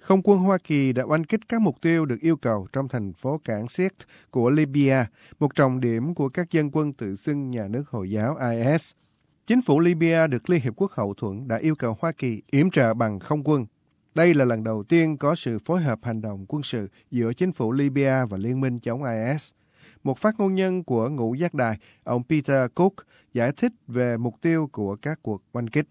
Không quân Hoa Kỳ đã oanh kích các mục tiêu được yêu cầu trong thành phố cảng Sirte của Libya, một trọng điểm của các dân quân tự xưng nhà nước Hồi giáo IS. Chính phủ Libya được Liên Hiệp Quốc hậu thuẫn đã yêu cầu Hoa Kỳ yểm trợ bằng không quân. Đây là lần đầu tiên có sự phối hợp hành động quân sự giữa chính phủ Libya và liên minh chống IS. Một phát ngôn nhân của Ngũ Giác Đài, ông Peter Cook, giải thích về mục tiêu của các cuộc oanh kích.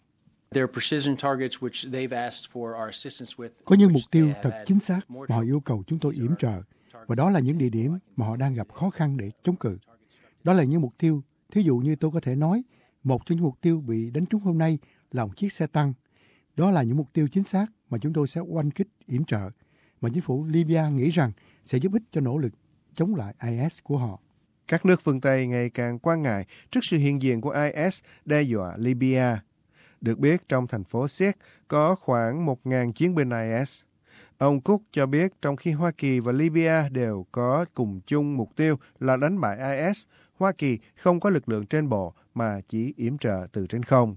Có những mục tiêu thật chính xác mà họ yêu cầu chúng tôi yểm trợ, và đó là những địa điểm mà họ đang gặp khó khăn để chống cự. Đó là những mục tiêu, thí dụ như tôi có thể nói, một trong những mục tiêu bị đánh trúng hôm nay là một chiếc xe tăng. Đó là những mục tiêu chính xác mà chúng tôi sẽ oanh kích yểm trợ, mà chính phủ Libya nghĩ rằng sẽ giúp ích cho nỗ lực chống lại IS của họ. Các nước phương Tây ngày càng quan ngại trước sự hiện diện của IS đe dọa Libya. Được biết, trong thành phố Sirte có khoảng 1.000 chiến binh IS. Ông Cook cho biết trong khi Hoa Kỳ và Libya đều có cùng chung mục tiêu là đánh bại IS, Hoa Kỳ không có lực lượng trên bộ mà chỉ yểm trợ từ trên không.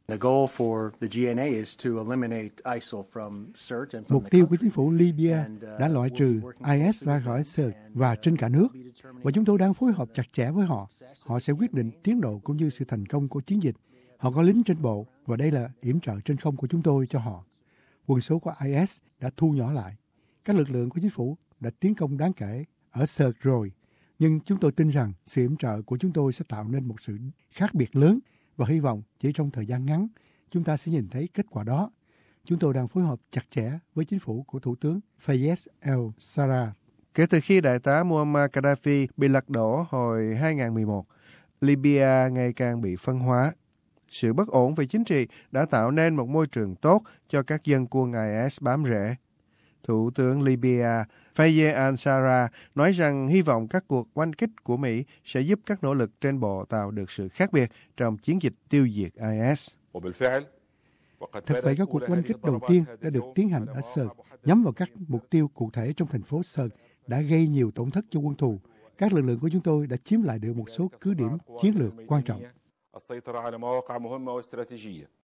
Mục tiêu của chính phủ Libya đã loại trừ IS ra khỏi Sirte và trên cả nước, và chúng tôi đang phối hợp chặt chẽ với họ. Họ sẽ quyết định tiến độ cũng như sự thành công của chiến dịch. Họ có lính trên bộ, và đây là yểm trợ trên không của chúng tôi cho họ. Quân số của IS đã thu nhỏ lại. Các lực lượng của chính phủ đã tiến công đáng kể ở Sirte rồi, nhưng chúng tôi tin rằng sự yểm trợ của chúng tôi sẽ tạo nên một sự khác biệt lớn, và hy vọng chỉ trong thời gian ngắn chúng ta sẽ nhìn thấy kết quả đó. Chúng tôi đang phối hợp chặt chẽ với chính phủ của Thủ tướng Fayez el-Sarraj. Kể từ khi đại tá Muammar Gaddafi bị lật đổ hồi 2011, Libya ngày càng bị phân hóa. Sự bất ổn về chính trị đã tạo nên một môi trường tốt cho các dân quân IS bám rễ. Thủ tướng Libya Fayez al-Sarraj nói rằng hy vọng các cuộc oanh kích của Mỹ sẽ giúp các nỗ lực trên bộ tạo được sự khác biệt trong chiến dịch tiêu diệt IS. Thật vậy, các cuộc oanh kích đầu tiên đã được tiến hành ở Sirte, nhắm vào các mục tiêu cụ thể trong thành phố Sirte, đã gây nhiều tổn thất cho quân thù. Các lực lượng của chúng tôi đã chiếm lại được một số cứ điểm chiến lược quan trọng.